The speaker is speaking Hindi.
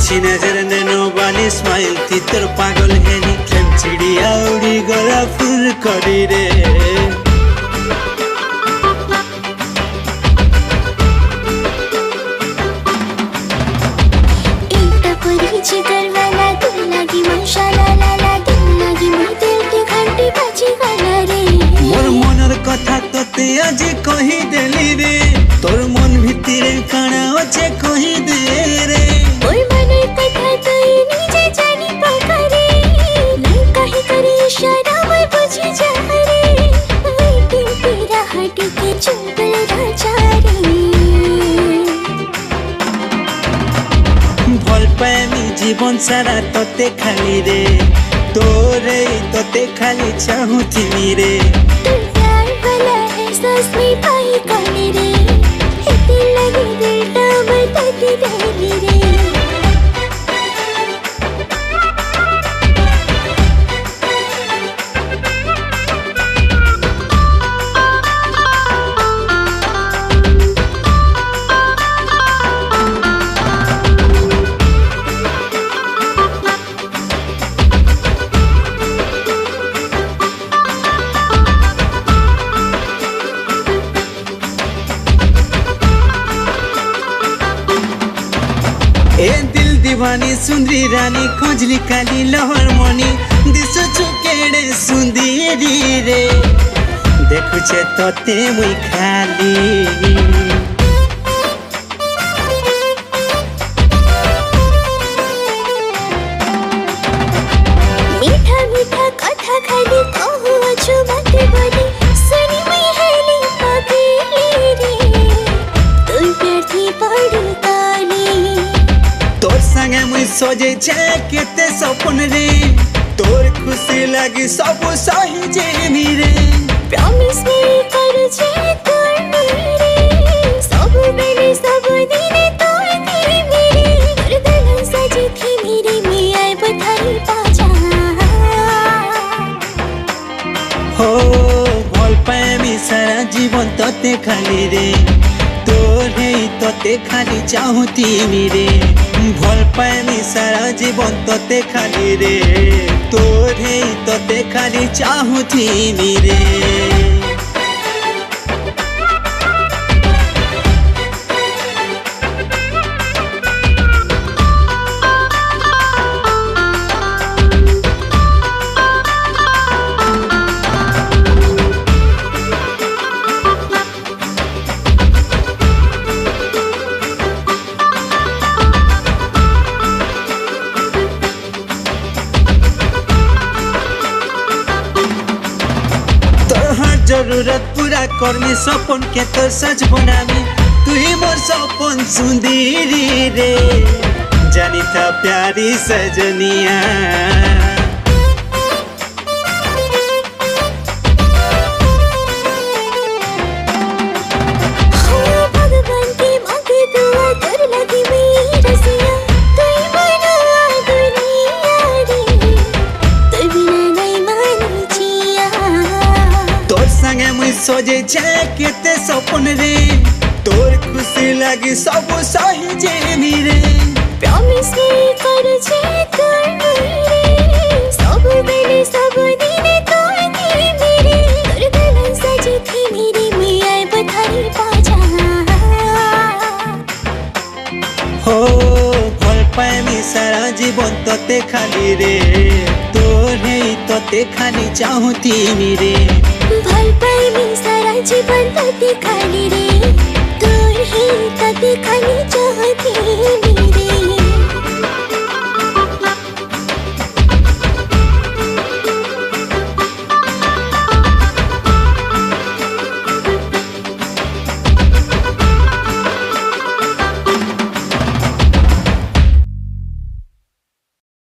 तिरछी नजर नैनो बाली स्माइल थी तोर पागल हेनी प्रेम चिड़िया उड़ी गला फुल करी रे मोर मनर कथा तोते आज कही देली रे तोर मन भितरे काना अच्छे कही दे रे मोर मनर कथा तोई निजे जानी पकरे नहीं कही करे इशारा मैं बुझी जा रे वेटिंग तेरा हट के चुंबल राजा रे भल पाए मी जीवन सारा तोते खाली रे तोरे तोते खाली चाहूथी रे तू प्यार वाला एहसास में पाई करने रे इतनी लगी दिल टा बताती देली रे ए दिल दीवानी सुंदरी रानी खोजली काली लहर मनी दिसु चुकेड़े सुंदरी रे देखु छे तोते मुई खाली मीठा मीठा कथा खाली कहू अछु बात बोली सुनी मैं हेली अकेली रे तू प्यार थी पड़ी काली तोर संगे मुई सोजे छे केते सपन रे तोर खुशी लगी सब सही जे रे प्रॉमिस नहीं कर छे तोर मेरे सब बेले सब दिने तोर थी मेरे तोर दिल सजी थी मेरी मैं आए बधाई पाजा हो भल पाए मी सारा जीवन तोते खाली रे तोरे तोते खाली चाहूती रे भल पाए मी सारा जीवन तोते खाली रे तोरे तोते खाली चाहूती रे जरूरत पूरा करनी सपन के तो सच बनामी तू ही मोर सपन सुंदरी रे जानी था प्यारी सजनिया भगवान की मांगे दुआ कर लगी मेरी रसिया तू ही बना दुनिया रे तू बिना नहीं मानी जिया तोर संगे मुई सोजे छे केते सपन रे तोर खुशी लगी सब सही जे रे प्रॉमिस नहीं कर छे तोर मेरे सब बेले सब दिने तोर थी मेरे तोर दिल सजी थी मेरी मैं आए बधाई पाजा हो भल पाए मी सारा जीवन तोते खाली रे तोरे तोते खाली चाहूती रे भल पाए मी सारा जीवन तोते खाली रे तोर ही तोते खाली